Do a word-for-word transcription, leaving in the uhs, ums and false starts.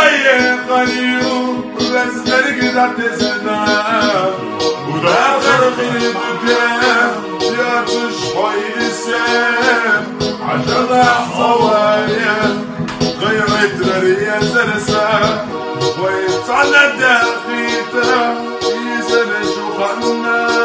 غنيو لازلك تعتزنا وداخل خيبتين يا تشحي لسان عجل حصوايا غيرت لريا زرسا ويتعلى داخيتا يزن شوخنا